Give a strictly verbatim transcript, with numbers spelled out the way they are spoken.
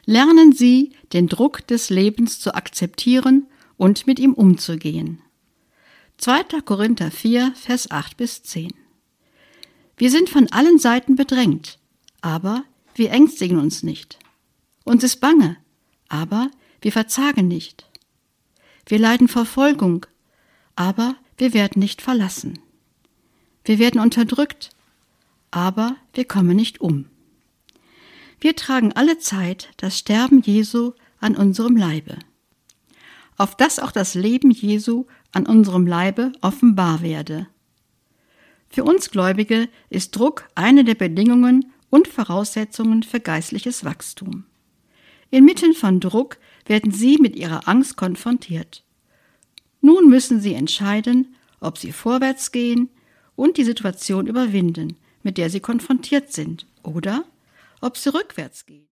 Lernen Sie, den Druck des Lebens zu akzeptieren und mit ihm umzugehen. zweiter Korinther vier, Vers acht bis zehn. Wir sind von allen Seiten bedrängt, aber wir ängstigen uns nicht. Uns ist bange, aber wir verzagen nicht. Wir leiden Verfolgung, aber wir werden nicht verlassen. Wir werden unterdrückt, aber wir kommen nicht um. Wir tragen alle Zeit das Sterben Jesu an unserem Leibe, auf dass auch das Leben Jesu an unserem Leibe offenbar werde. Für uns Gläubige ist Druck eine der Bedingungen und Voraussetzungen für geistliches Wachstum. Inmitten von Druck werden Sie mit Ihrer Angst konfrontiert. Nun müssen Sie entscheiden, ob Sie vorwärts gehen und die Situation überwinden, mit der Sie konfrontiert sind, oder ob Sie rückwärts gehen.